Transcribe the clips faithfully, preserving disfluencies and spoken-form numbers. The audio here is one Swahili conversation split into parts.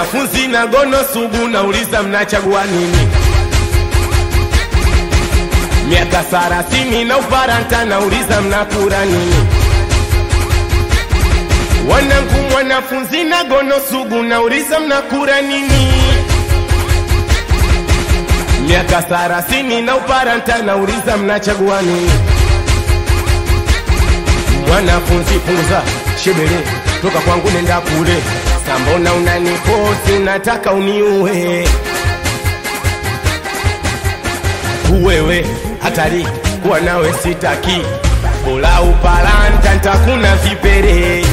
Wanafunzi na gono sugu nauliza mnachagua nini? Miaka sarasini na uparanta nauliza mnakura nini? Wanangu wanafunzi na gono sugu nauliza mnakura nini? Miaka sarasini na uparanta nauliza mnachagua nini? Wanafunzi punguza shebele, toka kwangu nenda kule. Sambona unaniposi unataka uniue? Uwewe hatari kuwa nawe sitaki, bola upalanta ntakuna vipere.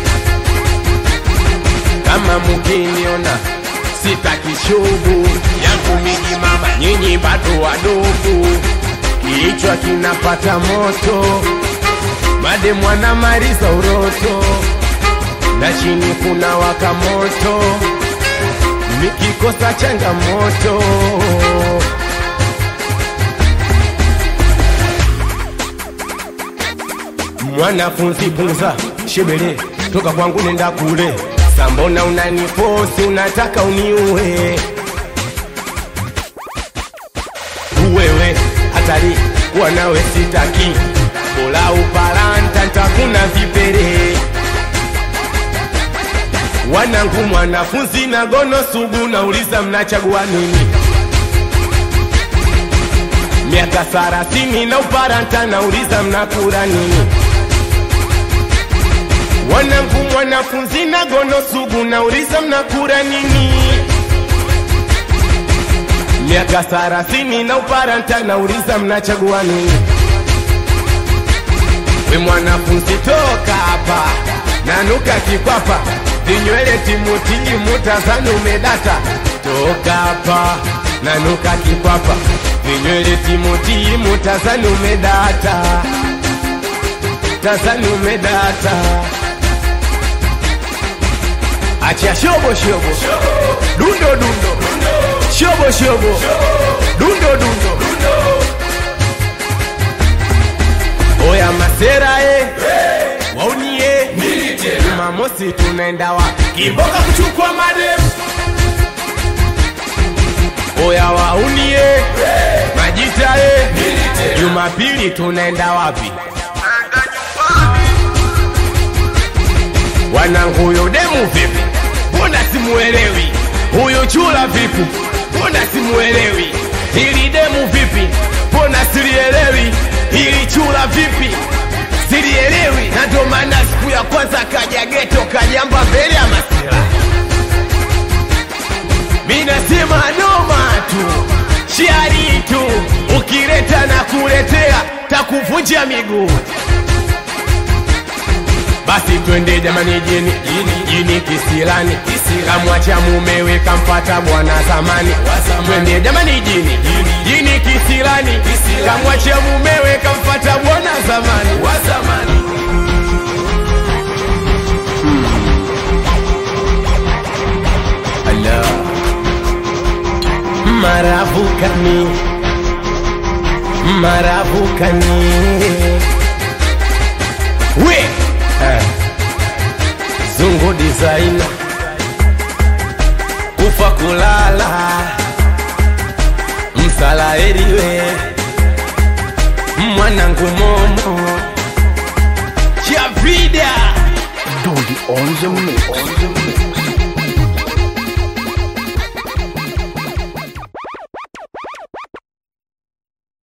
Kama mukiniona sitaki shugu yangu mingi mama, nyinyi bado wadogo, kichwa kinapata moto, made mwana mariza uroto, na chini kuna waka moto, mikikosa changamoto. Mwanafunzi punguza shebele, toka kwangu nenda kule. Sambona unaniposi unataka uniue? Uwewe hatari kuwa nawe sitaki, bola upalanta ntakuna vipere. Wanangu mwanafunzi na gono sugu nauliza mnachagua nini? Miaka sarasini na uparanta nauliza mnakura nini? Wanangu mwanafunzi na gono sugu nauliza mnakura nini? Miaka sarasini na uparanta nauliza mnachagua nini? We mwanafunzi toka hapa, nanuka kikwapa, vinywele timutili mutazani umedata. Toka hapa, nanuka kikwapa, vinywele timutili mutazani umedata. Tazani umedata. Achia shobo shobo, dundo dundo, shobo shobo, dundo dundo. Oya masera eh, waunie Jumamosi tunaenda wapi? Kiboka kuchukua madem. Oya waunie majita eh, Jumapili tunaenda wapi? Wanangu huyo demu vipi? Mbona simuelewi? Huyo chula vipi? Mbona simuelewi? Hili demu vipi? Mbona silielewi? Hili chula vipi? Silielewi. Na ndo maana siku ya kwanza kaja geto kajamba mbele ya masira. Mina sema noma tu, shiari tu, ukileta na kuletea takuvunja miguu. Basi twende jamani jini, jini, jini kisilani, kamwacha mumewe kamfata bwana zamani. Twende jamani jini, jini, jini kisilani, kamwacha mumewe kamfata bwana zamani. hmm. Allah maravukani, maravukani we eh. Zungu designer kufa kulala msala eriwe mwanangu momo Chavida Dodi on the mix.